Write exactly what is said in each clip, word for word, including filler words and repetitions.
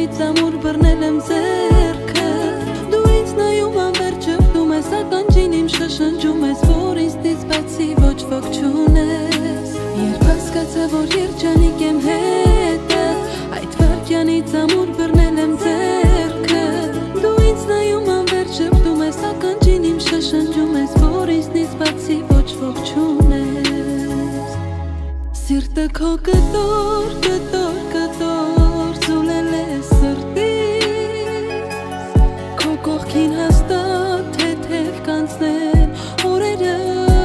Վարքյանից ամուր բռնել եմ ձեռքը Դու ինձ նայում անվեր ճպտում ես Ականջին իմ շշնջում ես Որ ինձնից բացի ոչ ոք չունես Երբ հասկացա, որ երջանիկ եմ հետը Այդ վարքյանից ամուր բռնել եմ ձեռքը Դու ինձ նայում անվեր ճպտում ես Ականջին իմ շշնջում ես Որ ինձնից բացի ոչ ոք չունես Սիրտը քո կտոր, կտոր, կտոր Զուլել է սրտից Քո կողքին հաստատ թեթև կանցնեն օրերը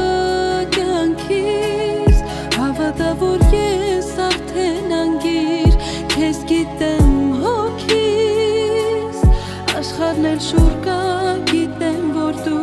կյանքիս Հավատա, որ ես արդեն անգիր Քեզ գիտեմ հոգիս Աշխարհն էլ շուռ կա, գիտեմ, որ դու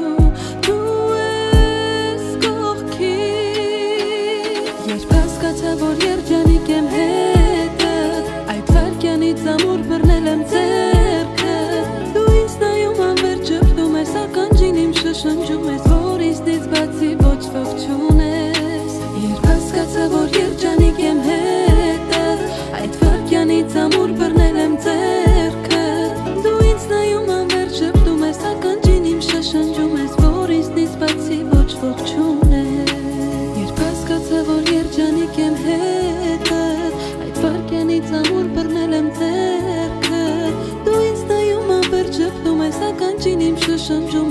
Որ երջանիկ եմ հետը Այդ վարքյանից ամուր բռնել եմ ձեռքը Դու ինձ նայում անվեր ճպտում ես Ականջին իմ շշնջում ես Որ ինձնից բացի ոչ ոք չունես Երբ հասկացա, որ երջանիկ եմ հետը Այդ վարքյանից ամուր բռնել եմ ձեռքը Դու ինձ նայում անվեր ճպտում ես Ականջին իմ շշնջում ես Որ ինձնից բացի ոչ ոք չունես Երբ հասկացա, որ երջանիկ եմ հետը Այդ վարքյանից ամուր բռնել եմ ձեռքը Դու ինձ նայում անվեր ճպտում ես Ականջին իմ շշնջում